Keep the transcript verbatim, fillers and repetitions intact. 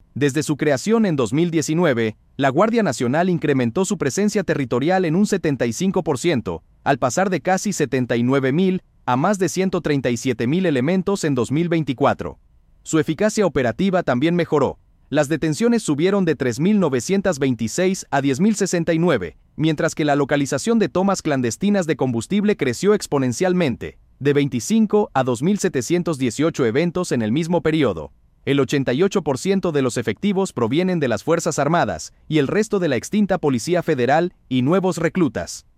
Desde su creación en dos mil diecinueve, la Guardia Nacional incrementó su presencia territorial en un setenta y cinco por ciento, al pasar de casi setenta y nueve mil a más de ciento treinta y siete mil elementos en dos mil veinticuatro. Su eficacia operativa también mejoró. Las detenciones subieron de tres mil novecientos veintiséis a diez mil sesenta y nueve, mientras que la localización de tomas clandestinas de combustible creció exponencialmente, de veinticinco a dos mil setecientos dieciocho eventos en el mismo periodo. El ochenta y ocho por ciento de los efectivos provienen de las Fuerzas Armadas y el resto de la extinta Policía Federal y nuevos reclutas.